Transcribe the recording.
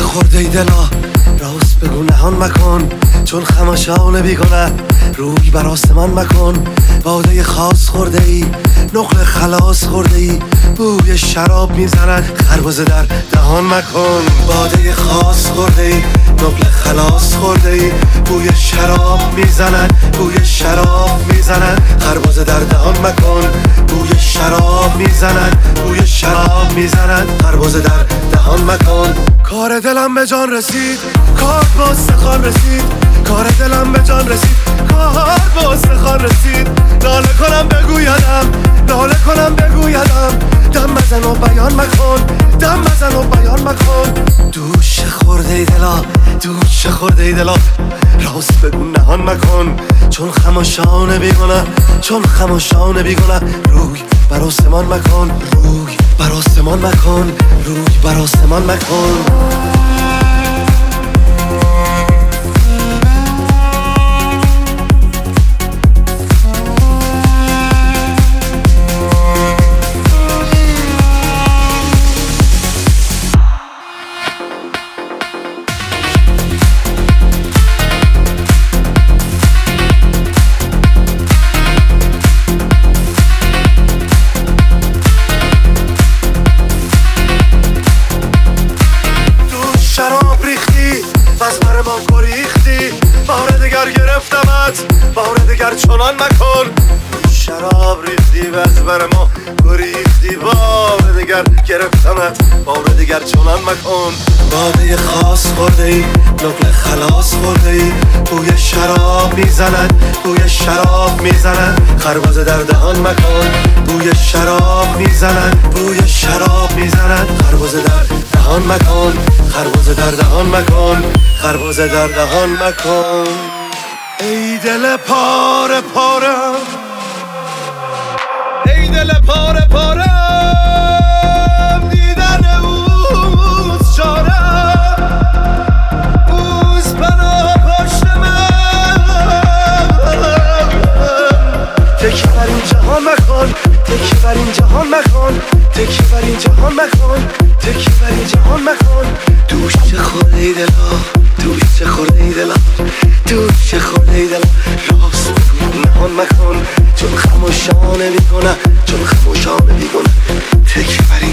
خورده ای دلا، راست بگو نهان مکن، چون خماشان بیگنه روی بر آسمان مکن. باده خاص خورده ای، نقل خلاص خورده ای، بوی شراب میزند خربزه در دهان مکن. باده خاص خورده ای، نقل خلاص خورده ای، بوی شراب میزند، بوی شراب میزند خربزه در دهان مکن. بوی شراب میزند، بوی شراب میزند خربزه در دهان مکن. کار دلم به جان رسید، کار با استخوان رسید، کار دلم به جان رسید، کار با استخوان رسید. ناله کنم بگویدم، ناله کنم بگویدم، دم بزن و بیان مکن، دم بزن و بیان مکن. دوش خورده ای دلا، دوش خورده ای دلا، راست بگو نهان مکن، چون خماشان بیگنه، چون خماشان بیگنه روی بر آسمان مکن، روی بر آسمان مکن، روی بر آسمان مکن. شراب ریختی بس بر ما گریختی، بار دگر گرفتمت، بار دگر چنان مکن. شراب ریختی بس بر ما گریختی، بار دگر گرفتمت، بار دگر چنان مکن. باده خاص خورده ای، نقل خلاص خورده ای، بوی شراب میزند، بوی شراب میزند خربزه در دهان مکن. بوی شراب میزند، بوی شراب میزند خربزه در دهان مکن، خربزه در دهان مکن، خربزه در دهان مکن. ای دل پاره پارم، ای دل پاره پارم، دیدن اوز چارم، اوز پناه پشت من. تکی بر این جهان مکن، تکی بر این جهان مکن، تکی بر این جهان مکن، تکی بر این جهان مکن. دوش خورده ای دلا، دوش خورده ای دلا، دوش خورده ای دلا، راست بگو نهان مکن، چون خماشانه بیگنه، چون خماشانه بیگنه تکی بر این